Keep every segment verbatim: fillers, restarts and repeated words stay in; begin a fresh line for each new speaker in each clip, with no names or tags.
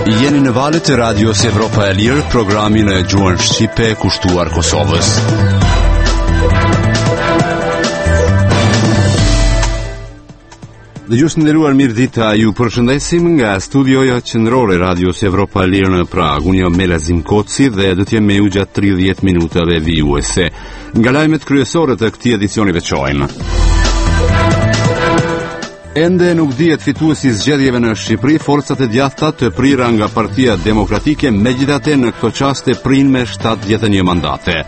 Jeni në valët e Radios Evropa e Lirë, programin e gjuhën shqipe kushtuar Kosovës. Dëgjues të nderuar, mirë dita, ju përshëndesim nga studioja qendrore Radios Evropa e Lirë në Prag. Unë jam Melazim Koci dhe do të jem me ju gjatë tridhjetë minutave vijuese. Nga lajmet kryesore të këtij edicioni veçojmë. Ende nuk dihet fituesi i zgjedhjeve në Shqipëri, forcat e djathta të prira nga Partia Demokratike, megjithatë në këto çaste prin me shtatëdhjetë e një mandate.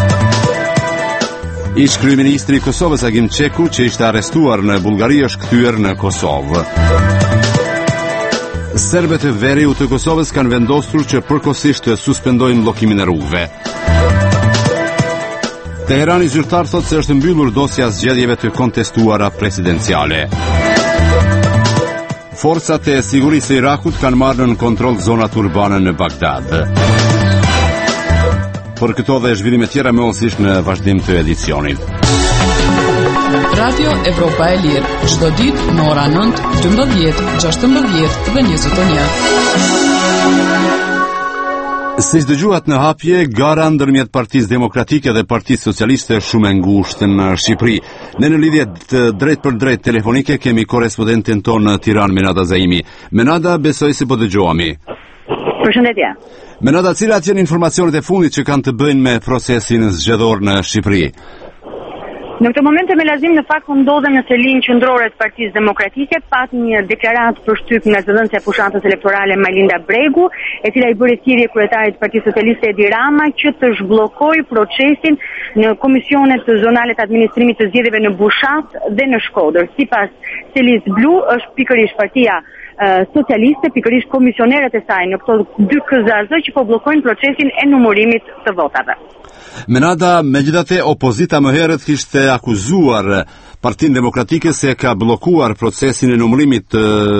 Ish kryeministri i Kosovës Agim Çeku, që ishte arrestuar në Bullgari, është kthyer në Kosovë. Serbët e Veriut të Kosovës kanë vendosur që përkohësisht të suspendojnë bllokimin e rrugëve. Teherani zyrtar thotë se është mbyllur dosja e zgjedhjeve të kontestuara presidenciale. Forcat e sigurisë së Irakut kanë marrë në kontroll zonat urbane në Bagdad. Për këto dhe zhvillime tjera më osish në vazhdim të edicionit.
Radio Evropa e Lirë, çdo ditë në ora nëntë, dymbëdhjetë, gjashtëmbëdhjetë dhe njëzet e një.
Si dëgjuat në hapje, gara ndërmjet Partisë Demokratike dhe Partisë Socialiste shumë e ngushtë në Shqipëri. Ne në lidhje të drejt për drejt telefonike kemi korrespondentin tonë në Tiranë, Menada Zaimi. Menada, besoj se po dëgjohemi.
Përshëndetje.
Menada, cilat janë informacionet e fundit që kanë të bëjnë me procesin zgjedhor në Shqipëri?
Në këtë moment e Melazim në fakt ndodhem në selin qendrore të Partisë Demokratike, pat një deklaratë për shtyp nga zëdhënësja e fushatës elektorale Majlinda Bregu, e cila i bëri thirrje kryetarit të Partisë Socialiste Edi Rama që të zhbllokojë procesin në komisionet zonale të administrimit të zgjedhjeve në Bushat dhe në Shkodër. Sipas Selis Blu, është pikërisht Partia Socialiste, pikërisht komisionerët e saj në këto dy K Z A Z që po bllokojnë procesin e numërimit të votave.
Menada, megjithatë opozita më herët kishte akuzuar Partinë Demokratike se ka bllokuar procesin e numërimit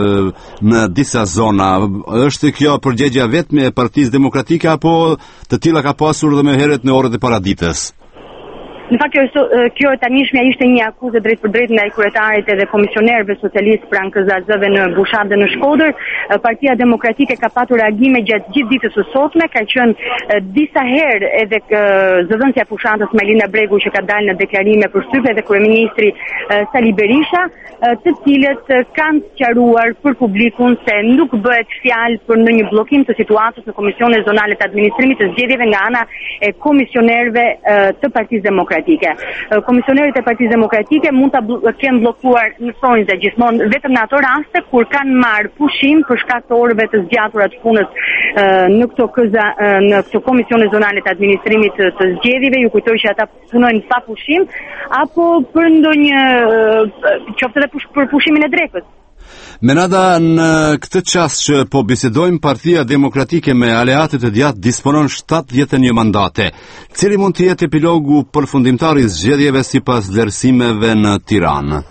në disa zona. Është kjo përgjegjja vetme e Partisë Demokratike apo të tilla ka pasur edhe më herët në orët e paraditës?
Në fakt, kjo, kjo tanishmja ishte një akuzë drejt për drejt nga i kryetarit edhe komisionerëve socialistë pranë K Z A Z-ve në Bushat dhe në Shkodër. Partia Demokratike ka patur reagime gjatë gjithë ditës së sotme, ka qenë disa herë edhe zëdhënësja e fushatës Majlinda Bregu që ka dalë në deklarime për shtypje dhe kryeministri Sali Berisha, të cilët kanë sqaruar për publikun se nuk bëhet fjalë për ndonjë bllokim të situatës në komisionet zonale të administrimit të zgjedhjeve nga ana e komisionerëve të Partisë Demokratike. Komisionerët e Partisë Demokratike mund ta bl- kenë bllokuar në sonjë gjithmonë vetëm në ato raste kur kanë marrë pushim për shkak të orëve të zgjatura të punës në këto K Z A, në këto komisione zonale të administrimit të, të zgjedhjeve. Ju kujtoj që ata punojnë pa pushim apo për ndonjë qoftë edhe për pushimin e drekës.
Menada, në këtë çast që po bisedojmë, Partia Demokratike me aleatët e djathtë disponon shtatëdhjetë e një mandate. Cili mund të jetë epilogu përfundimtar i zgjedhjeve sipas vlerësimeve në Tiranë?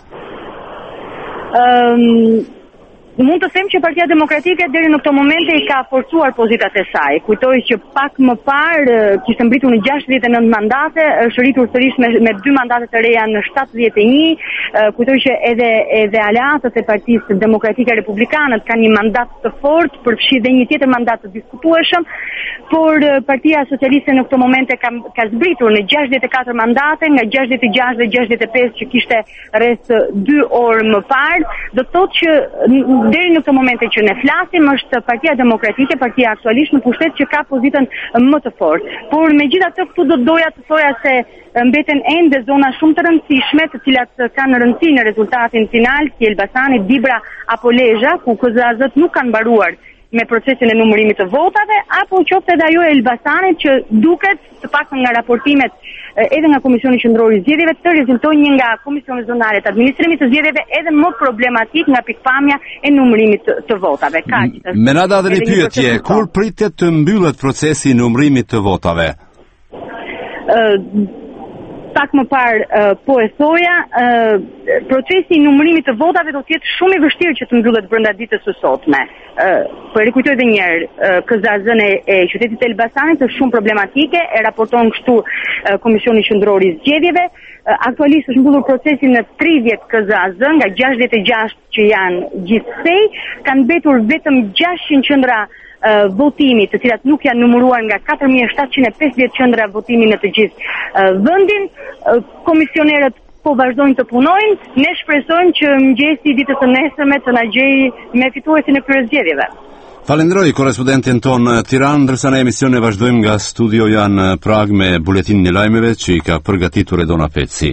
Um... Mund të them që Partia Demokratike deri në këtë moment i ka forcuar pozitat e saj. Kujtoj që pak më parë kishte mbritur në gjashtëdhjetë e nëntë mandate, është rritur sërish me, me dy mandate të reja në shtatëdhjetë e një. Kujtoj që edhe edhe aleatët e Partisë Demokratike Republikanët kanë një mandat të fortë, përfshi dhe një tjetër mandat të diskutueshëm, por Partia Socialiste në këtë moment ka, ka zbritur në gjashtëdhjetë e katër mandate, nga gjashtëdhjetë e gjashtë dhe gjashtëdhjetë e pesë që kishte rreth dy orë më parë. Do të thotë që deri në këtë moment që ne flasim është Partia Demokratike, partia aktualisht në pushtet që ka pozitën më të fortë. Por megjithatë këtu do doja të thoja se mbeten ende zona shumë të rëndësishme, të cilat kanë rëndësi në rezultatin final, si Elbasani, Dibra apo Lezhë, ku K Z A Z nuk kanë mbaruar me procesin e numërimit të votave, apo qoftë edhe ajo e Elbasanit që duket, të paktën nga raportimet edhe nga Komisioni Qendror i Zgjedhjeve, të rezultojë një nga komisionet zonale të administrimit të zgjedhjeve edhe më problematik nga pikpamja e numërimit të, të votave. Kaq.
Menada, dhe një pyetje, kur pritet të mbyllet procesi i numërimit të votave?
Uh, pak më parë uh, po e thoja, uh, procesi i numërimit të votave do të jetë shumë i vështirë që të mbyllet brenda ditës së sotme. Uh, po e rikujtoj edhe një herë, uh, K Z A Z-n e, e qytetit të Elbasanit është shumë problematike, e raporton kështu uh, Komisioni Qendror i Zgjedhjeve. Uh, aktualisht është mbyllur procesi në tridhjetë K Z A Z nga gjashtëdhjetë e gjashtë që janë gjithsej, kanë mbetur vetëm gjashtëqind qendra uh, votimit, të cilat nuk janë numëruar nga katër mijë shtatëqind e pesëdhjetë qendra votimi në të gjithë uh, vendin. Uh, komisionerët po vazhdojnë të punojnë. Ne shpresojmë që mëngjesi i ditës së nesërme të na gjejë me fituesin e këtyre zgjedhjeve.
Falenderoj korespondentin ton Tiranë, ndërsa në emision e vazhdojmë nga studioja në Prag me buletinin e lajmeve që i ka përgatitur Edona Peci.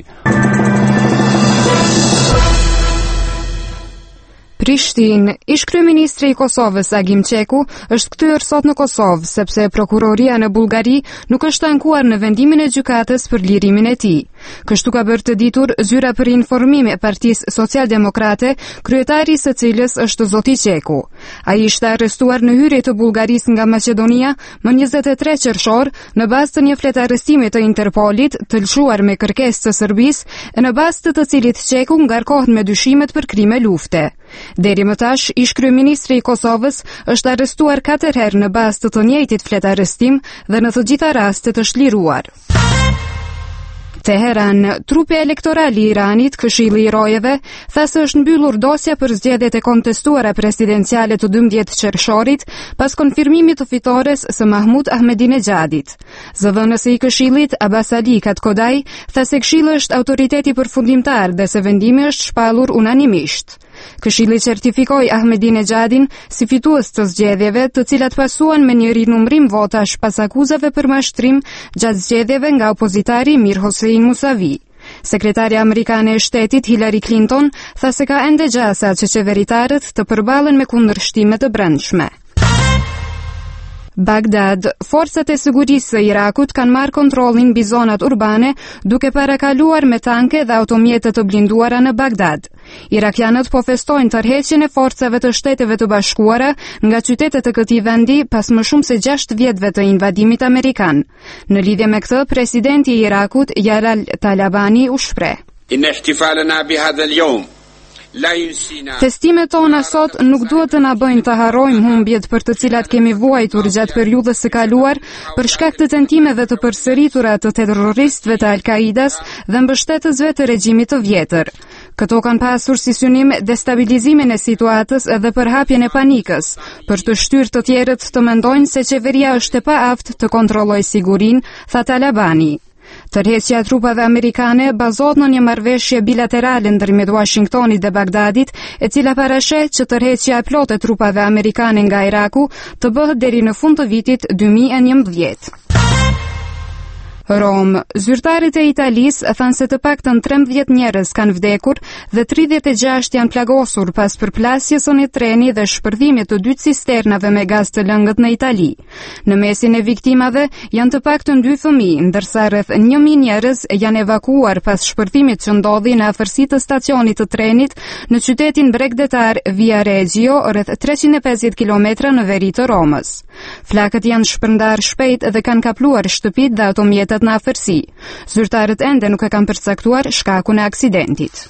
Prishtinë. Ish kryeministri i Kosovës Agim Qeku është kthyer sot në Kosovë sepse prokuroria në Bullgari nuk është ankuar në vendimin e gjykatës për lirimin e tij. Kështu ka bërë të ditur zyra për informim e Partisë Socialdemokrate, kryetari së cilës është zoti Qeku. Ai ishte arrestuar në hyrje të Bullgarisë nga Maqedonia më njëzet e tre qershor në bazë të një fletarestimi të Interpolit të lëshuar me kërkesë të Serbisë e në bazë të të cilit Qeku ngarkohet me dyshimet për krime lufte. Deri më tash, ish kryeministri i Kosovës është arrestuar katër herë në bazë të të njëjtit fletarëstim dhe në të gjitha rastet është liruar. Teheran. Trupi elektoral i Iranit, Këshilli i Rojeve, tha se është mbyllur dosja për zgjedhjet e kontestuara presidenciale të dymbëdhjetë qershorit pas konfirmimit të fitores së Mahmud Ahmadinejadit. Zëvendësi i Këshillit, Abbas Ali Katkodaj, tha se Këshilli është autoriteti përfundimtar dhe se vendimi është shpallur unanimisht. Këshilli certifikoi Ahmadinejadin si fitues të zgjedhjeve, të cilat pasuan me një rinumrim votash pas akuzave për mashtrim gjatë zgjedhjeve nga opozitari Mir Hossein Musavi. Sekretarja amerikane e shtetit Hillary Clinton tha se ka ende gjasa që qeveritarët të përballen me kundërshtimet të brendshme. Bagdad. Forcat e sigurisë së Irakut kanë marrë kontrollin mbi zonat urbane duke parakaluar me tanke dhe automjete të blinduara në Bagdad. Irakianët po festojnë tërheqjen e forcave të Shteteve të Bashkuara nga qytetet e këtij vendi pas më shumë se gjashtë vjetëve të invadimit amerikan. Në lidhje me këtë, presidenti i Irakut, Jalal Talabani, u shpreh:
"Inna ihtifalana bi hadha al-yawm
Festimet tona sot nuk duhet të na bëjnë të harrojmë humbjet për të cilat kemi vuajtur gjatë periudhës së kaluar për shkak të tentimeve të përsëritura të terroristëve të Al-Qaidas dhe mbështetësve të regjimit të vjetër. Këto kanë pasur si synim destabilizimin e situatës dhe përhapjen e panikës, për të shtyrë të tjerët të mendojnë se qeveria është e paaftë të kontrollojë sigurinë, tha Talabani. Tërheqja e trupave amerikane bazohet në një marrëveshje bilaterale ndërmjet Washingtonit dhe Bagdadit, e cila parasheh që tërheqja e plotë e trupave amerikane nga Iraku të bëhet deri në fund të vitit dy mijë e njëmbëdhjetë. Rom. Zyrtarët e Italisë thanë se të paktën trembëdhjetë njerëz kanë vdekur dhe tridhjetë e gjashtë janë plagosur pas përplasjes së një treni dhe shpërthimit të dy cisternave me gaz të lëngët në Itali. Në mesin e viktimave janë të paktën dy fëmijë, ndërsa rreth një mijë njerëz janë evakuuar pas shpërthimit që ndodhi në afërsi të stacionit të trenit në qytetin bregdetar Viareggio, rreth treqind e pesëdhjetë kilometra në veri të Romës. Flakët janë shpërndar shpejt dhe kanë kapluar shtëpitë dhe automjetet në afërsi. Zyrtarët ende nuk e kanë përcaktuar shkakun e aksidentit.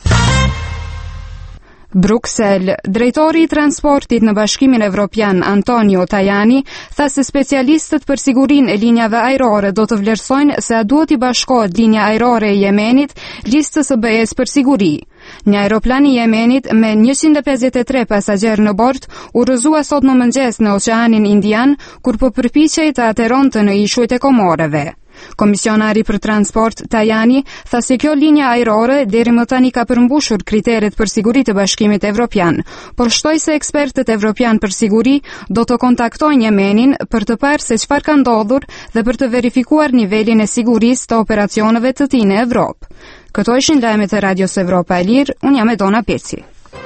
Bruxelles. Drejtori i transportit në Bashkimin Evropian Antonio Tajani tha se specialistët për sigurinë e linjave ajrore do të vlerësojnë se a duhet i bashkohet linja ajrore e Jemenit listës së B E S për siguri. Një aeroplan i Jemenit me njëqind e pesëdhjetë e tre pasagjerë në bord u rrëzua sot në mëngjes në Oqeanin Indian kur po përpiqej të ateronte në ishujt e Komoreve. Komisionari për transport Tajani tha se kjo linja ajrore deri më tani ka përmbushur kriteret për siguri të Bashkimit Evropian, por shtoi se ekspertët evropian për siguri do të kontaktojnë Jemenin për të parë se çfarë ka ndodhur dhe për të verifikuar nivelin e sigurisë të operacioneve të tij në Evropë. Këto ishin lajmet e Radios Evropa e Lirë, unë jam Edona Peci.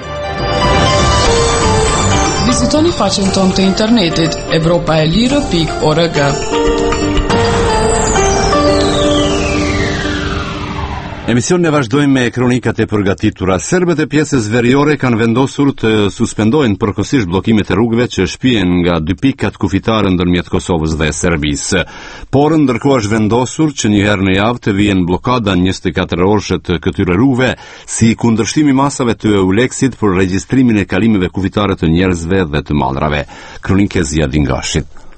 Vizitoni faqen tonë të internetit evropa e lirë pikë org.
Emisionin e vazhdojmë me kronikat e përgatitura. Serbët e pjesës veriore kanë vendosur të suspendojnë përkohësisht bllokimet e rrugëve që shpihen nga dy pikat kufitare ndërmjet Kosovës dhe Serbisë. Por ndërkohë është vendosur që një herë në javë të vijnë bllokada njëzet e katër orëshe të këtyre rrugëve si kundërshtim i masave të Euleksit për regjistrimin e kalimeve kufitare të njerëzve dhe të mallrave. Kronikë Zia Dingashit.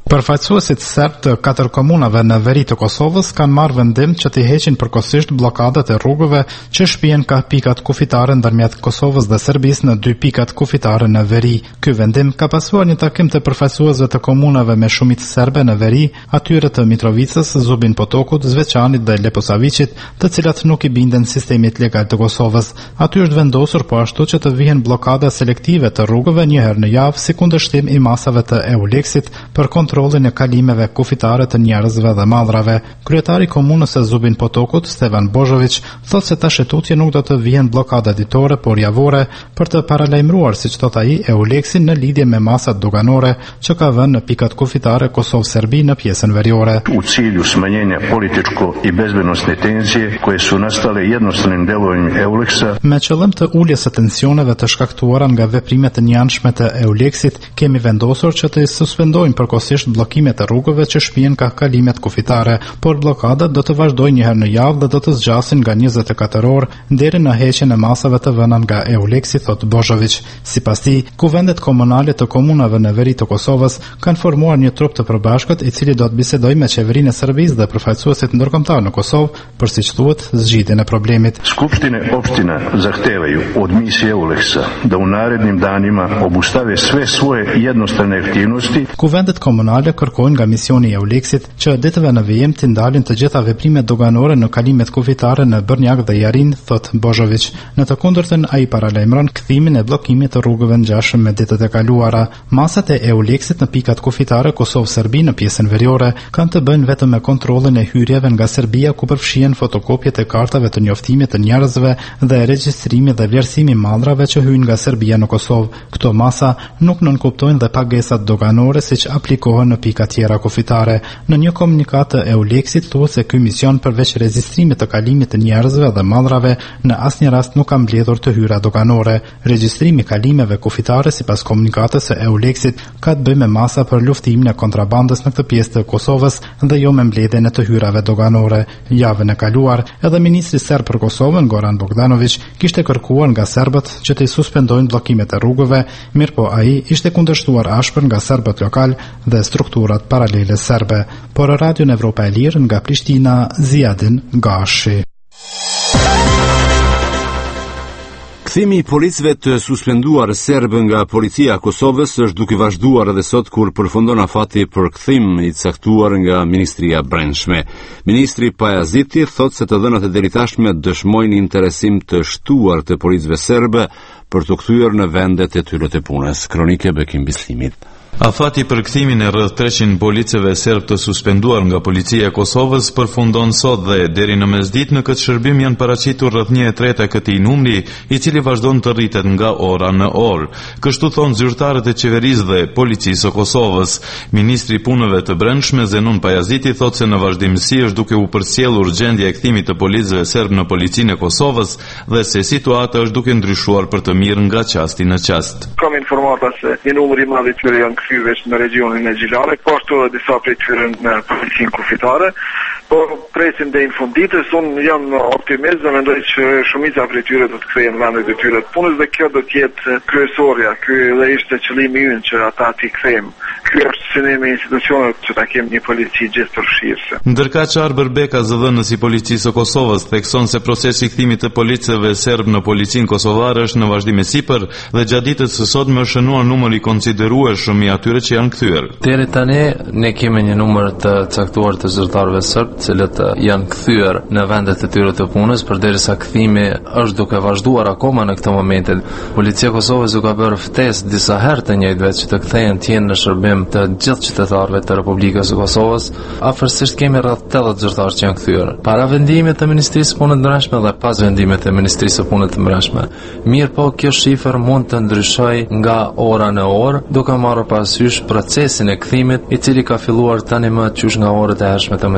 Përfaqësuesit serb të katër komunave në veri të Kosovës kanë marrë vendim që të heqin përkohësisht bllokadat e rrugëve që shpihen ka pikat kufitare ndërmjet Kosovës dhe Serbisë në dy pikat kufitare në veri. Ky vendim ka pasur një takim të përfaqësuesve të komunave me shumicë serbe në veri, atyre të Mitrovicës, Zubin Potokut, Zveçanit dhe Leposaviçit, të cilat nuk i binden sistemit legal të Kosovës. Aty është vendosur po ashtu që të vihen bllokada selektive të rrugëve një herë në javë si kundërshtim i masave të Euleksit për kontrollin e kalimeve kufitare të njerëzve dhe mallrave. Kryetari i komunës së Zubin Potokut, Stevan Bozhović, thotë se tash tutje nuk do të vihen bllokada ditore, por javore për të paralajmëruar, siç thot ai, Euleksin në lidhje me masat doganore që ka vënë në pikat kufitare Kosovë-Serbi në pjesën veriore.
U cilju smanjenja političko i bezbednosne tenzije koje su nastale jednostranim delovanjem Euleksa.
Me qëllim të uljes së tensioneve të shkaktuara nga veprimet e njanshme të Euleksit, kemi vendosur që të suspendojmë përkohësisht bllokimet e rrugëve që shpihen ka kalimet kufitare, por bllokadat do të vazhdojnë një herë në javë dhe do të zgjasin nga njëzet e katër orë deri në heqjen e masave të vëna nga Euleksi, thot Bozhović. Sipas tij, kuvendet komunale të komunave në veri të Kosovës kanë formuar një trup të përbashkët i cili do të bisedojë me qeverinë e Serbisë dhe përfaqësuesit ndërkombëtar në Kosovë për, siç thuhet, zgjidhjen e problemit.
Skupštine opština zahtevaju od misije Euleksa da u narednim danima obustave sve svoje jednostrane aktivnosti.
Kuvendet komunale kërkojnë nga misioni i Euleksit që ditëve në vijim të ndalin të gjitha veprimet doganore në kalimet kufitare në Brnjak dhe Jarin, thot Bozhović. Në të kundërtën, ai paralajmëron kthimin e bllokimit të rrugëve ngjashëm me ditët e kaluara. Masat e Euleksit në pikat kufitare Kosovë-Serbi në pjesën veriore kanë të bëjnë vetëm me kontrollin e hyrjeve nga Serbia, ku përfshihen fotokopjet e kartave të njoftimit të njerëzve dhe regjistrimi dhe vlerësimi mallrave që hyjnë nga Serbia në Kosovë. Këto masa nuk nënkuptojnë dhe pagesat doganore siç aplikohen në pika tjera kufitare. Në një komunikat të Euleksit thuhet se ky mision përveç regjistrimit të kalimit të njerëzve dhe mallrave në asnjë rast nuk ka mbledhur të hyra doganore. Regjistrimi i kalimeve kufitare sipas komunikatës së Euleksit ka të bëjë me masa për luftimin e kontrabandës në këtë pjesë të Kosovës dhe jo me mbledhjen e të hyrave doganore. Javën e kaluar, edhe ministri serb për Kosovën, Goran Bogdanović, kishte kërkuar nga serbët që të suspendojnë bllokimet e rrugëve, mirëpo ai ishte kundërshtuar ashpër nga serbët lokal dhe strukturat paralele serbe. Por Radio Evropa e Lirë nga Prishtina, Ziadin Gashi.
Kthimi i policëve të suspenduar serb nga policia e Kosovës është duke vazhduar edhe sot kur përfundon afati për kthim i caktuar nga Ministria e Brendshme. Ministri Pajaziti thotë se të dhënat e deri tashme dëshmojnë interesim të shtuar të policëve serbe për të kthyer në vendet e tyre të punës. Kronike Bekim Bislimit.
Afati për kthimin e rreth treqind policëve serb të suspenduar nga policia e Kosovës përfundon sot dhe deri në mesditë në këtë shërbim janë paraqitur rreth një e tretë e këtij numri, i cili vazhdon të rritet nga ora në orë. Kështu thonë zyrtarët e qeverisë dhe policisë së Kosovës. Ministri i Punëve të Brendshme Zenun Pajaziti thotë se në vazhdimsi është duke u përcjellur gjendja e kthimit të policëve serb në policinë e Kosovës dhe se situata është duke ndryshuar për të mirë nga qasti në qast.
Kam informata se një numër i madh i tyre janë kthyer në regionin e Gjilanit, po ashtu edhe disa prej tyre në policinë kufitare. Po presin deri në funditës, unë jam optimist dhe mendoj që shumica prej tyre do të kthehen në vendet e tyre të punës dhe kjo do të jetë kryesorja, ky dhe ishte qëllimi ynë që ata t'i kthejmë. Ky është synimi i institucioneve që ta kemi një polici gjithëpërfshirëse.
Ndërka Çar Berbeka, zëdhënës i policisë së Kosovës, thekson se procesi i kthimit të policëve serb në policinë kosovare është në vazhdim e sipër dhe gjatë ditës së sotme është shënuar numër i konsiderueshëm i atyre që janë kthyer.
Deri tani ne kemi një numër të caktuar të zyrtarëve serb, të cilët janë kthyer në vendet e tyre të punës, përderisa kthimi është duke vazhduar akoma në këtë moment. Policia e Kosovës u ka bërë ftesë disa herë të njëjtë vetë që të kthehen të jenë në shërbim të gjithë qytetarëve të Republikës së Kosovës. Afërsisht kemi rreth tetëdhjetë zyrtarë që janë kthyer. Para vendimit të Ministrisë së Punës të Brendshme dhe pas vendimit të Ministrisë së Punës të Brendshme. Mirë po, kjo shifër mund të ndryshojë nga ora në orë, duke marrë parasysh procesin e kthimit, i cili ka filluar tani më qysh nga orët e hershme të mëngjesit.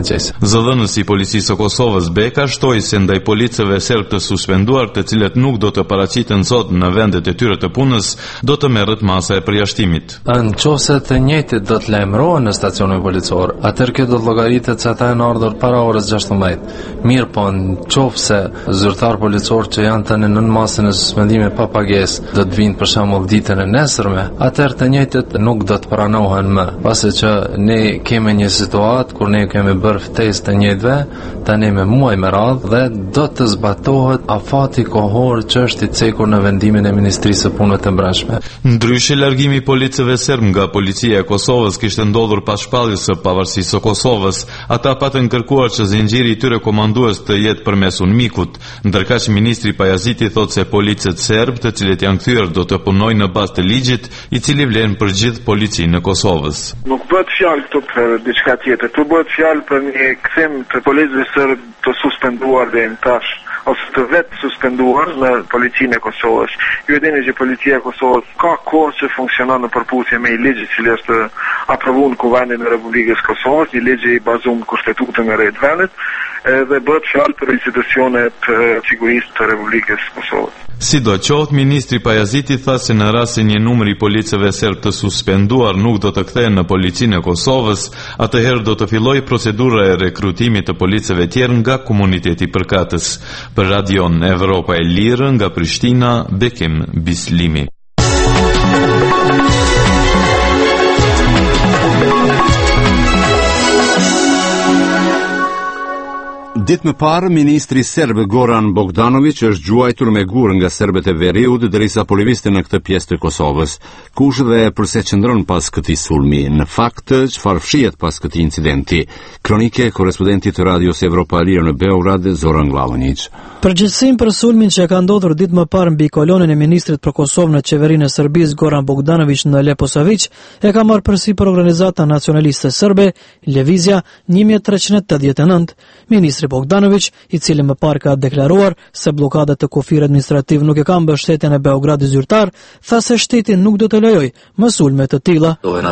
Zëdhënësi i policisë së Kosovës Beka shtoi se ndaj policëve serb të suspenduar, të cilët nuk do të paraqiten sot në vendet e tyre të punës, do të merret masa e përjashtimit.
Në qoftë të njëjtit do të lajmërohen në stacionin policor, atëherë kjo do të llogaritet se ata janë ardhur para orës gjashtëmbëdhjetë. Mirë, po në qoftë se zyrtar policor që janë tani në masën e suspendimit pa pagesë do të vinë për shembull ditën e nesërme, atëherë të njëjtit nuk do të pranohen më, pasi që ne kemi një situatë kur ne kemi bërë ftesë të njëjtëve tani me muaj me radhë dhe do të zbatohet afati kohor që është i cekur në vendimin e Ministrisë së Punëve të Brendshme.
Ndryshe, largimi i policëve serb nga policia e Kosovës kishte ndodhur pas shpalljes së pavarësisë së Kosovës. Ata patën kërkuar që zinxhiri i tyre komandues të jetë përmes UNMIK-ut, ndërkaq ministri Pajaziti thotë se policët serb, të cilët janë kthyer, do të punojnë në bazë të ligjit, i cili vlen për gjithë policinë e Kosovës.
Nuk bëhet fjalë këtu për diçka tjetër, tu bëhet fjalë për një kthim të policëve serb të suspenduar dhe në tash, ose të vetë suspenduar në policinë e Kosovës. Ju e dini që policia e Kosovës ka kohë që funksionon në përputhje me një ligj i cili është aprovuar në Kuvendin e Republikës Kosovës, një ligj i bazuar në Kushtetutën e Rreth Vendit, dhe bëhet fjalë për institucionet sigurisë të Republikës Kosovës.
Sidoqoftë, ministri Pajaziti tha se në rast se një numër i policëve serb të suspenduar nuk do të kthehen në policinë e Kosovës, atëherë do të fillojë procedura e rekrutimit të policëve tjerë nga komuniteti përkatës. Për Radion Evropa e Lirë nga Prishtina, Bekim Bislimi.
Ditë më parë, ministri serb Goran Bogdanović është gjuajtur me gur nga serbët e Veriut derisa po lëvizte në këtë pjesë të Kosovës. Kush dhe përse qëndron pas këtij sulmi? Në fakt, çfarë fshihet pas këtij incidenti? Kronike korrespondentit të Radios Evropa e Lirë në Beograd, Zoran Glavonić.
Përgjegjësinë për sulmin që ka ndodhur ditë më parë mbi kolonin e ministrit për Kosovë në qeverinë e Serbisë Goran Bogdanović në Leposavić e ka marrë përsipër organizata nacionaliste serbe Lëvizja një mijë trecent e tetëdhjetë e nëntë. Ministri Bogdanović, i cili më parë ka deklaruar se bllokadat e kufir administrativ nuk e kanë mbështetjen e Beogradit zyrtar, tha se shteti nuk do të lejojë më sulme të tilla.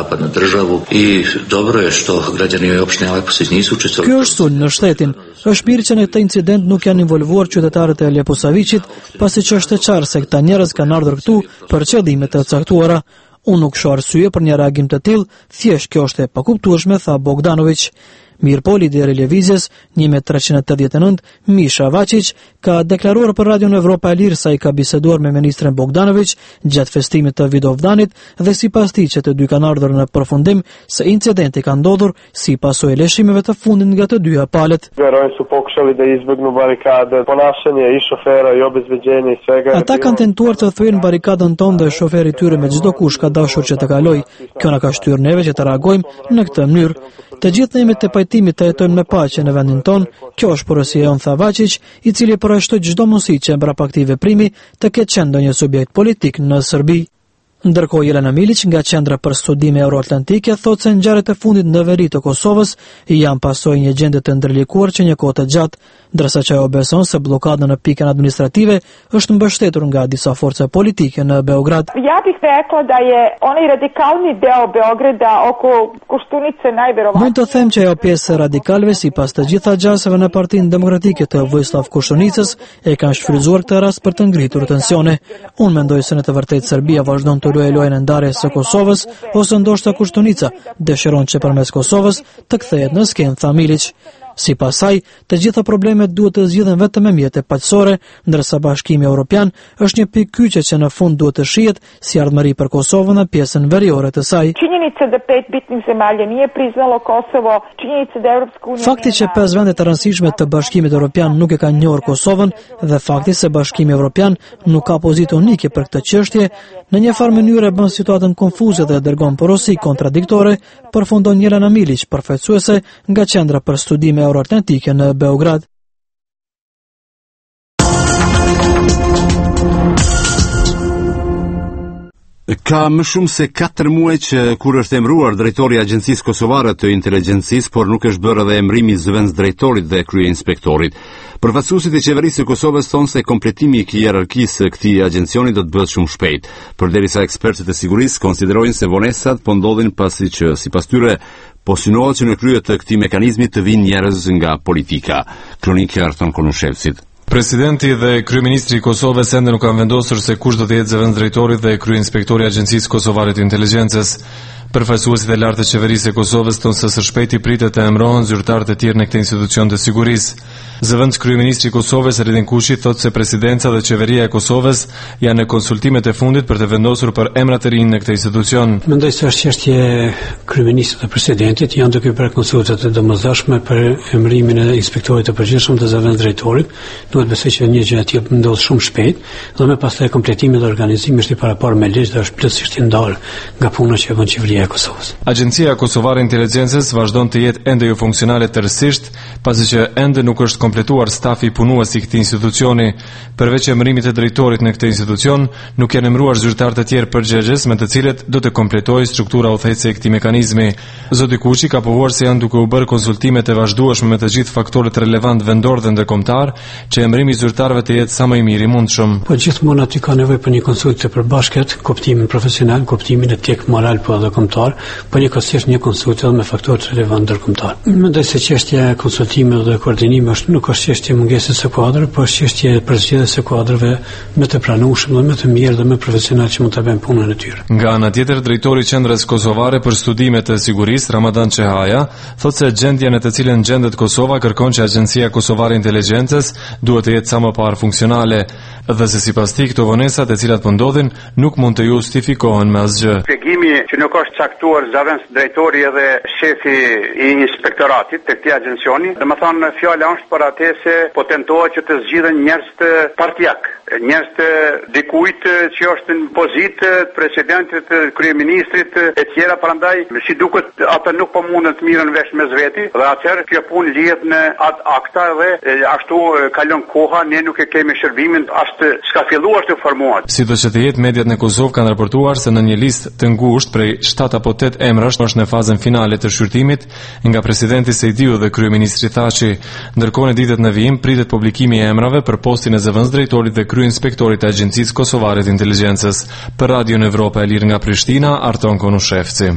Ky është sulm në shtetin. Është mirë që në këtë incident nuk janë involvuar qytetarët e Leposavićit, pasi që është e qartë se këta njerëz kanë ardhur këtu për qëllime të caktuara. Unë nuk shoh arsye për një reagim të tillë, thjesht kjo është e pakuptueshme, tha Bogdanović. Mirpo, lideri i lëvizjes një mijë trecent e tetëdhjetë e nëntë, Misha Vačić, ka deklaruar për Radion Evropa e Lirë se ai ka biseduar me ministrin Bogdanović gjatë festimit të Vidovdanit dhe sipas tij që të dy kanë ardhur në përfundim se incidenti ka ndodhur si pasojë e lëshimeve të fundit nga të dyja palët. Ata kanë tentuar të thyejnë barikadën tonë dhe shoferi i tyre me çdo kush ka dashur që të kalojë. Kjo na ka shtyrë neve që të reagojmë në këtë mënyrë. Të gjithë jemi të pajtimit të jetojmë në paqe në vendin tonë. Kjo është porosia jonë, tha Vačić, i cili përjashtoi çdo mundësi që mbrapa këtij veprimi të ketë qenë ndonjë subjekt politik në Serbi. Ndërkohë, Jelena Milić nga Qendra për Studime Euroatlantike thotë se ngjarjet e fundit në veri të Kosovës janë pasojë një gjendje të ndërlikuar që një kohë të gjatë, ndërsa që ajo beson se bllokada në pikën administrative është mbështetur nga disa forca politike në Beograd.
Ja bih rekla da je onaj radikalni deo Beograda oko Koštunice najverovatnije.
Mund të them që ajo pjesë e radikalëve sipas të gjitha gjasave në Partinë Demokratike të Vojislav Koštunicës e kanë shfrytzuar këtë rast për të ngritur tensione. Unë mendoj se në të vërtetë Serbia vazhdon të luajë lojën e ndarjes së Kosovës, ose ndoshta Koštunica dëshiron që përmes Kosovës të kthehet në skenë, tha Milić. Sipas saj, të gjitha problemet duhet të zgjidhen vetëm me mjete paqësore, ndërsa Bashkimi Evropian është një pikë kyçe që në fund duhet të shihet si ardhmëri për Kosovën në pjesën veriore të saj.
Činjenica da pet bitnih zemalja nije priznalo Kosovo, činjenica da Evropska unija
Fakti që pesë vende të rëndësishme të Bashkimit Evropian nuk e kanë njohur Kosovën dhe fakti se Bashkimi Evropian nuk ka pozitë unike për këtë çështje, në një farë mënyrë bën situatën konfuze dhe dërgon porosi kontradiktore, përfundon Jelena Milić, përfaqësuese nga Qendra për Studime Euroatlantike në Beograd.
Ka më shumë se katër muaj që kur është emëruar drejtori i Agjencisë Kosovare të Inteligjencisë, por nuk është bërë edhe emrimi i zëvendës drejtorit dhe kryeinspektorit. Përfaqësuesit e qeverisë së Kosovës thonë se kompletimi i hierarkisë së këtij agjencioni do të bëhet shumë shpejt, përderisa ekspertët e sigurisë konsiderojnë se vonesat po ndodhin pasi që sipas tyre po synohet që në krye të këtij mekanizmi të vinë njerëz nga politika. Kronikë Arton Konushevcit.
Presidenti dhe kryeministri i Kosovës ende nuk kanë vendosur se kush do të jetë zëvendësdrejtori dhe kryeinspektori i Agjencisë Kosovare të Inteligjencës. Përfaqësuesit e lartë të qeverisë së Kosovës thonë se së shpejti pritet të emërohen zyrtarë të tjerë në këtë institucion të sigurisë. Zëvendës kryeministri i Kosovës Edin Kushi thotë se presidenca dhe qeveria e Kosovës janë në konsultimet e fundit për të vendosur për emra të rinj në këtë institucion.
Mendoj se është çështje kryeministrit dhe presidentit, janë duke bërë konsultat e domosdoshme për emërimin e inspektorit të përgjithshëm të zëvendësdrejtorit. Duhet besoj që një gjë e tillë ndodh shumë shpejt, dhe më pastaj kompletimi dhe organizimi është i paraportur me ligj dhe është plotësisht i ndalë nga puna që bën qeveria e Kosovës.
Agjencia Kosovare e Inteligjencës vazhdon të jetë ende jo funksionale tërësisht, pasi që ende nuk është kompletuar stafi punues i këtij institucioni. Përveç emërimit të drejtorit në këtë institucion, nuk janë emëruar zyrtarë të tjerë përgjegjës me të cilët do të kompletojë struktura udhëheqëse e këtij mekanizmi. Zoti Kuçi ka pohuar se janë duke u bërë konsultimet e vazhdueshme me të gjithë faktorët relevant vendor dhe ndërkombëtar, që emërimi i zyrtarëve të jetë sa më i miri mundshëm.
Po gjithmonë aty ka nevojë për një konsultë të përbashkët, kuptimin profesional, kuptimin etik, moral po edhe kombëtar, po një kosisht një konsultë me faktorë relevant ndërkombëtar. Mendoj se çështja e konsultimit dhe koordinimit është nuk është çështje mungesës së kuadrë, por është çështje e përzgjedhjes së kuadrëve më të pranueshëm dhe më të mirë dhe më profesional që mund ta bëjnë punën e tyre.
Nga ana tjetër, drejtori i Qendrës Kosovare për Studime të Sigurisë, Ramadan Çehaja, thotë se gjendja në të cilën gjendet Kosova kërkon që Agjencia Kosovare e Inteligjencës duhet të jetë sa më parë funksionale, dhe se sipas tij këto vonesa të cilat po ndodhin nuk mund të justifikohen me asgjë.
Shpjegimi që nuk është caktuar zëvendësdrejtori edhe shefi i inspektoratit të këtij agjencioni, domethënë fjala është për atë se po tentohet që të zgjidhen njerëz të partijak, njerëz të dikujt që është në pozitë presidentit, kryeministrit e tjera, prandaj si duket ata nuk po mundën të mirën vesh mes veti, dhe atëherë kjo punë lihet në atë akta dhe ashtu kalon koha, ne nuk e kemi shërbimin as të s'ka filluar të formohet.
Sidoqë të jetë, mediat në Kosovë kanë raportuar se në një listë të ngushtë prej shtat apo tetë emrash është në fazën finale të shqyrtimit nga presidenti Sejdiu dhe kryeministri Thaçi. Ndërkohë në ditët në vijim pritet publikimi i emrave për postin e zëvendësdrejtorit dhe kryeinspektorit të Agjencisë Kosovare të Inteligjencës. Për Radio Evropa e Lirë nga Prishtina, Arton Konushevci.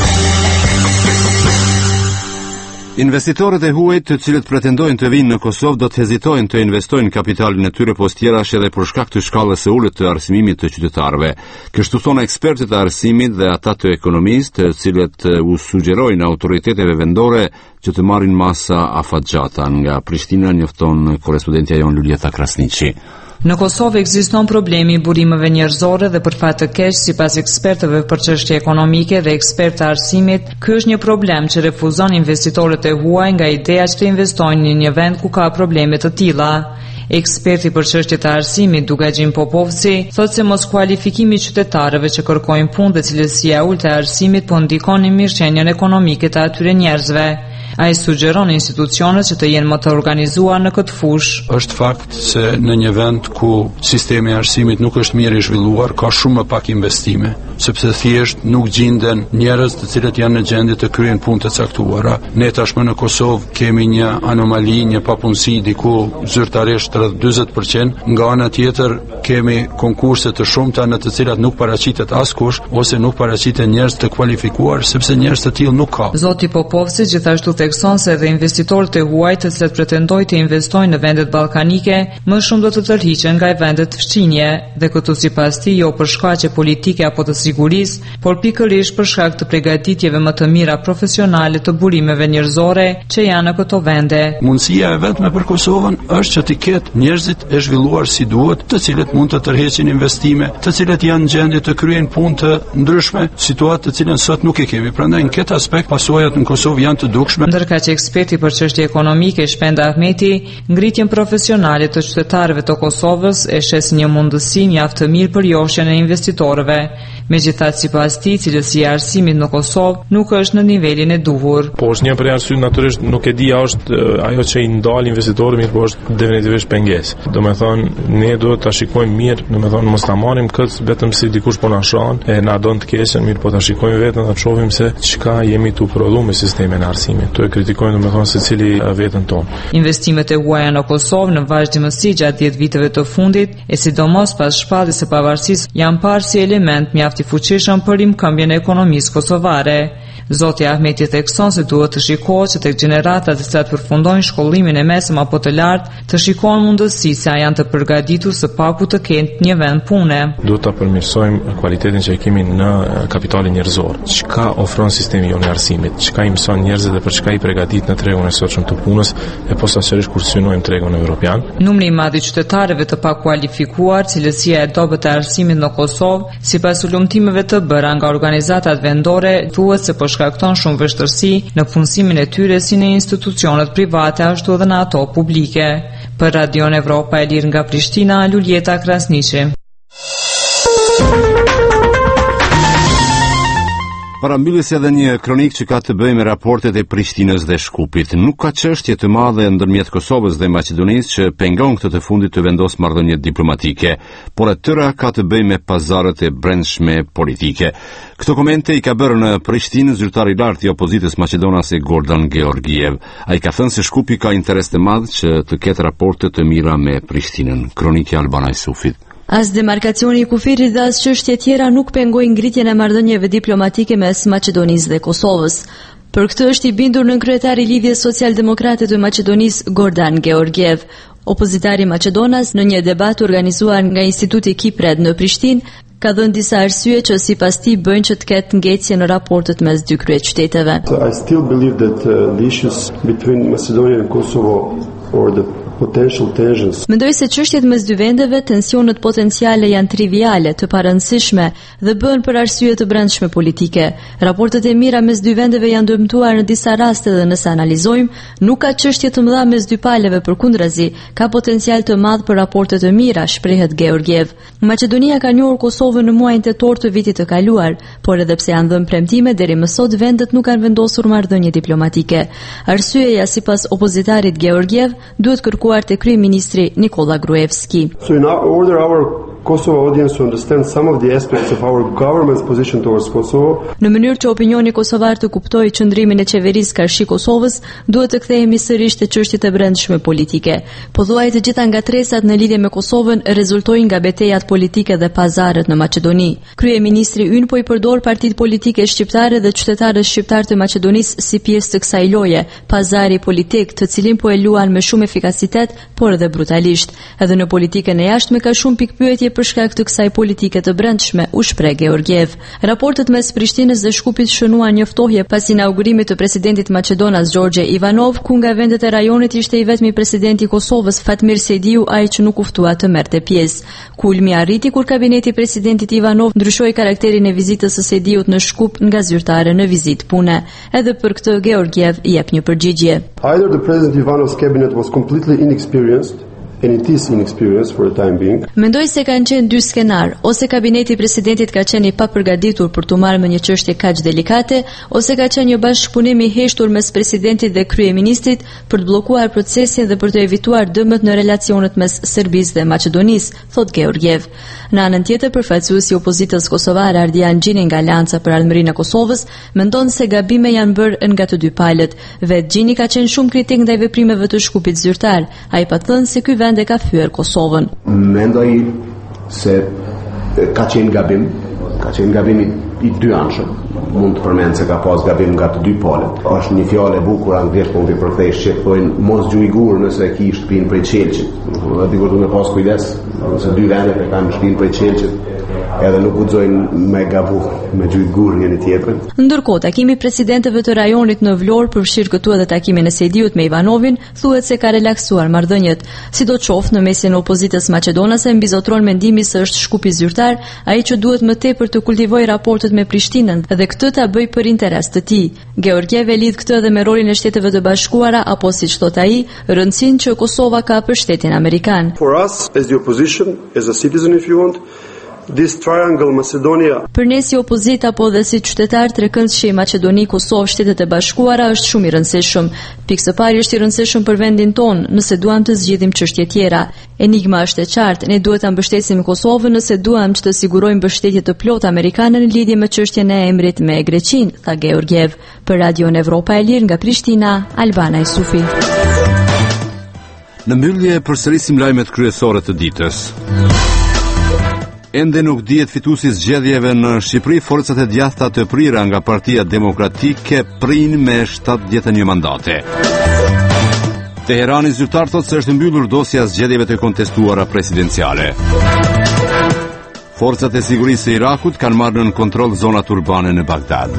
Investitorët e huaj të cilët pretendojnë të vinë në Kosovë do të hezitojnë të investojnë kapitalin e tyre post tjerash edhe për shkak të shkallës së ulët të arsimimit të qytetarëve. Kështu thonë ekspertët e arsimit dhe ata të ekonomisë, të cilët u sugjerojnë autoriteteve vendore që të marrin masa afatgjata. Nga Prishtina njofton korrespondentja jon Luljeta Krasniqi.
Në Kosovë ekziston problemi i burimeve njerëzore dhe për fat të keq, sipas ekspertëve për çështje ekonomike dhe ekspertë të arsimit, ky është një problem që refuzon investitorët e huaj nga ideja që të investojnë në një vend ku ka probleme të tilla. Eksperti për çështje të arsimit Dugajin Popovci thotë se mos kualifikimi i qytetarëve që kërkojnë punë dhe cilësia e ulët e arsimit po ndikon në mirëqenien ekonomike të atyre njerëzve. Ai sugjeron institucionet që të jenë më të organizuar në këtë fushë.
Është fakt se në një vend ku sistemi i arsimit nuk është mirë i zhvilluar, ka shumë më pak investime, sepse thjesht nuk gjenden njerëz të cilët janë në gjendje të kryejnë punë të caktuara. Ne tashmë në Kosovë kemi një anomali, një papunësi diku zyrtarisht rreth dyzet përqind, nga ana tjetër kemi konkurse të shumta në të cilat nuk paraqitet askush ose nuk paraqiten njerëz të kualifikuar, sepse njerëz të tillë nuk ka.
Zoti Popovci gjithashtu thekson se edhe investitorët e huaj të cilët pretendojnë të investojnë në vendet ballkanike, më shumë do të tërhiqen nga vendet fqinje, dhe këtu sipas tij jo për shkaqe politike apo të sigurisë, por pikërisht për shkak të përgatitjeve më të mira profesionale të burimeve njerëzore që janë në këto vende.
Mundësia e vetme për Kosovën është që të ketë njerëzit e zhvilluar si duhet, të cilët mund të tërheqin investime, të cilët janë në gjendje të kryejnë punë të ndryshme, situatë të cilën sot nuk e kemi. Prandaj në këtë aspekt pasojat në Kosovë janë të dukshme.
Ndërka që eksperti për çështje ekonomike Shpenda Ahmeti, ngritjen profesionale të qytetarëve të Kosovës e shes një mundësi mjaft të mirë për joshjen e investitorëve. Megjithatë, sipas tij, cilësia e arsimit në Kosovë nuk është në nivelin e duhur.
Po është një prej arsyeve natyrisht nuk e di a është ajo që i ndal investitorët, mirë po është definitivisht pengesë. Domethënë ne duhet ta shikojmë mirë, domethënë mos ta marrim këtë vetëm si dikush po na shon, e na don të keqen, mirë po ta shikojmë vetëm ta shohim se çka jemi tu prodhuar me sistemin e arsimit. Tu e kritikojmë domethënë secili veten tonë.
Investimet e huaja në Kosovë në vazhdimësi gjatë dhjetë viteve të fundit, e sidomos pas shpalljes së pavarësisë, janë parë si element mjaft i fuqishëm për rikthjen e ekonomisë kosovare. Zoti Ahmeti thekson se duhet të shikohet që tek gjeneratat të cilat përfundojnë shkollimin e mesëm apo të lartë, të shikohen mundësi se a janë të përgatitur së paku të kenë një vend pune.
Duhet ta përmirësojmë cilëtetin që kemi në kapitalin njerëzor. Çka ofron sistemi jonë i arsimit, çka i mëson njerëzit dhe për çka i përgatit në tregun e sotshëm të punës, e posaçërisht kur synojmë tregun evropian.
Numri i madh i qytetarëve të pakualifikuar, cilësia e dobët e arsimit në Kosovë, sipas ulëmtimeve të bëra nga organizatat vendore, thuhet se po shkakton shumë vështirësi në punësimin e tyre si në institucionet private ashtu edhe në ato publike. Për Radion Evropa e Lirë nga Prishtina, Luljeta Krasniqi.
Parambyllis edhe një kronik që ka të bëjë me raportet e Prishtinës dhe Shkupit. Nuk ka çështje të madhe ndërmjet Kosovës dhe Maqedonisë që pengon këtë të fundit të vendos marrëdhënie diplomatike, por e tëra ka të bëjë me pazarët e brendshme politike. Këto komente i ka bërë në Prishtinë zyrtari i lartë i opozitës maqedonase Gordan Georgiev. Ai ka thënë se Shkupi ka interes të madh që të ketë raporte të mira me Prishtinën. Kronikja Albana Isufit.
As demarkacioni i kufirit dhe as çështje tjera nuk pengojnë ngritjen e marrëdhënieve diplomatike mes Maqedonisë dhe Kosovës. Për këtë është i bindur nën kryetari i Lidhjes Social-Demokrate të Maqedonisë Gordan Georgiev. Opozitari Maqedonas në një debat organizuar nga Instituti Kipred në Prishtinë ka dhënë disa arsye që sipas tij bëjnë që të ketë ngecje në raportet mes dy kryeqyteteve.
I still believe that uh, the issues between Macedonia and Kosovo or the potential tensions.
Mendoj se çështjet mes dy vendeve, tensionet potenciale janë triviale, të parëndësishme dhe bëhen për arsye të brendshme politike. Raportet e mira mes dy vendeve janë dëmtuar në disa raste dhe nëse analizojmë, nuk ka çështje të mëdha mes dy palëve, përkundrazi, ka potencial të madh për raporte të mira, shprehet Georgiev. Maqedonia ka njohur Kosovën në muajin tetor të vitit të kaluar, por edhe pse janë dhënë premtime, deri më sot vendet nuk kanë vendosur marrëdhënie diplomatike. Arsyeja sipas opozitarit Georgiev duhet kërkuar te kryeministri Nikola Gruevski.
So in order our Kosovo audience to understand some of the aspects of our government's position towards Kosovo.
Në mënyrë që opinioni kosovar të kuptojë qëndrimin e qeverisë karshi Kosovës, duhet të kthehemi sërish te çështjet e brendshme politike. Pothuaj të gjitha ngatresat në lidhje me Kosovën rezultojnë nga betejat politike dhe pazarët në Maqedoni. Kryeministri ynë po i përdor partitë politike shqiptare dhe qytetarët shqiptar të Maqedonisë si pjesë të kësaj loje, pazari politik, të cilin po e luan me shumë efikasitet, por edhe brutalisht. Edhe në politikën e jashtme ka shumë pikpyetje për shkak të kësaj politike të brendshme, u shpreh Georgiev. Raportet mes Prishtinës dhe Shkupit shënuan një ftohje pas inaugurimit të presidentit Maqedonas Gjorgje Ivanov, ku nga vendet e rajonit ishte i vetmi presidenti i Kosovës Fatmir Sejdiu, ai që nuk u ftua të merrte pjesë. Kulmi arriti kur kabineti i presidentit Ivanov ndryshoi karakterin e vizitës së Sejdiut në Shkup nga zyrtare në vizitë pune. Edhe për këtë Georgiev jep një përgjigje.
Either the president Ivanov's cabinet was completely inexperienced and it is inexperienced for the time being.
Mendoj se kanë qenë dy skenar, ose kabineti i presidentit ka qenë i papërgatitur për të marrë me një çështje kaq delikate, ose ka qenë një bashkëpunim i heshtur mes presidentit dhe kryeministrit për të bllokuar procesin dhe për të evituar dëmët në relacionet mes Serbisë dhe Maqedonisë, thot Georgiev. Në anën tjetër, përfaqësuesi i opozitës kosovare Ardian Gjini nga Alianca për Armërinë e Kosovës mendon se gabime janë bërë nga të dy palët. Vet Gjini ka qenë shumë kritik ndaj veprimeve të Shkupit zyrtar. Ai pa thënë se ky vend e ka fyer Kosovën.
Mendoj se ka qenë gabim, ka qenë gabim i, i dy anshëm. Mund të përmend se ka pas gabim nga të dy palët. Është një fjalë e bukur anglisht po vi përkthej që thonë mos gjuigur nëse ki shtëpinë prej Çelçit. Aty kur duhet të pas kujdes, nëse dy vendet e kanë shtëpinë prej Çelçit, edhe nuk guxojnë me gabu, me gjujgur njëri tjetrin.
Ndërkohë, takimi i presidentëve të rajonit në Vlorë përfshir këtu edhe takimin e Sejdiut me Ivanovin, thuhet se ka relaksuar marrëdhëniet. Sidoqoftë, në mesin e opozitës maqedonase mbizotron mendimi se është Shkupi zyrtar, ai që duhet më tepër të kultivojë raportet me Prishtinën dhe këtë ta bëj për interes të tij. Georgiev e lidh këtë edhe me rolin e Shteteve të Bashkuara apo siç thot ai, rëndësinë që Kosova ka për Shtetin Amerikan.
For us as the opposition, as a citizen if you want,
this triangle Macedonia.
Për ne si opozita po dhe si qytetar trekëndshi Maqedoni, Kosovë, Shtetet e Bashkuara është shumë i rëndësishëm. Pikë së pari është i rëndësishëm për vendin ton, nëse duam të zgjidhim çështje tjera. Enigma është e qartë, ne duhet ta mbështesim Kosovën nëse duam që të sigurojmë mbështetje të plotë amerikane në lidhje me çështjen e emrit me Greqinë, tha Georgiev. Për Radion Evropa e Lirë nga Prishtina, Albana Isufi.
Në mbyllje përsërisim lajmet kryesore të ditës. Ende nuk dihet fituesi i zgjedhjeve në Shqipëri. Forcat e djathta të prira nga Partia Demokratike prinë me shtatëdhjetë e një mandate. Teherani zyrtar thotë se është mbyllur dosja e zgjedhjeve të kontestuara presidenciale. Forcat e sigurisë së Irakut kanë marrë në kontroll zonat urbane në Bagdad.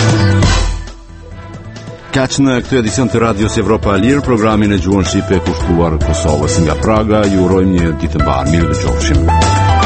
Kaq në këtë edicion të Radios Evropa e Lirë, programin e gjuhën shqipe kushtuar Kosovës nga Praga. Ju urojmë një ditë të mbar. Mirë dëgjofshim.